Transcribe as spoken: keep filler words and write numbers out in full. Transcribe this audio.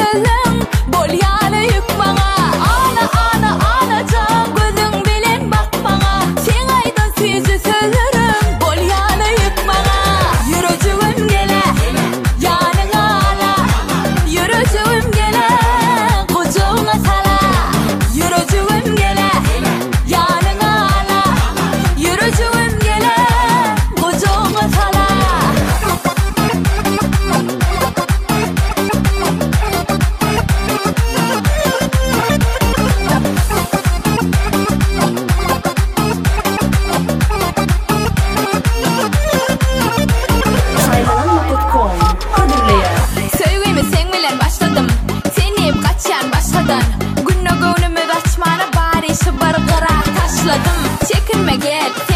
sözün, bol yalı yük bana. Ana ana anacığım, gözün bilen bak bana. Sen aydın süzü sözlerim, bol yalı yük bana. Yürücüğüm gele, yanına ala. Yürücüğüm gele, kucağına sala. Yürücüğüm gele, yanına ala. Yürücüğüm gele, kucağına sala. Sevgimi sen bilen başladım. Seni kaçan başladın. Günü günümü başmana bari şu bargara taşladım. Çekinme gel.